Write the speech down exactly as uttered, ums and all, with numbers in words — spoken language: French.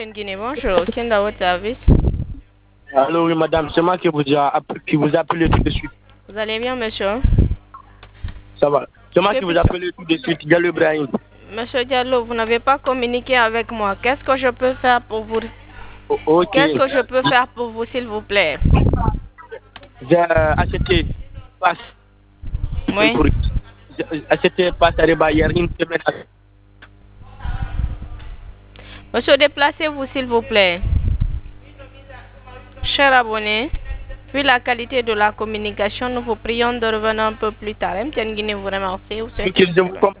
Guinée, bonjour. Qui est à votre service? Allô, oui, madame, c'est moi qui vous a app- qui vous a appelé tout de suite. Vous allez bien, monsieur? Ça va. C'est moi Que qui vous puis- a appelé tout de suite, Diallo Ibrahim. Monsieur Diallo, vous n'avez pas communiqué avec moi. Qu'est-ce que je peux faire pour vous? O- ok. Qu'est-ce que je peux faire pour vous, s'il vous plaît? J'ai euh, acheté passe Oui. pour j'ai acheté passe à Reba hier une semaine. Monsieur, déplacez-vous, s'il vous plaît. Cher abonné, vu la qualité de la communication, nous vous prions de revenir un peu plus tard. M T N Guinée vous remercie. Vous souhaite Ok, une je vous excellente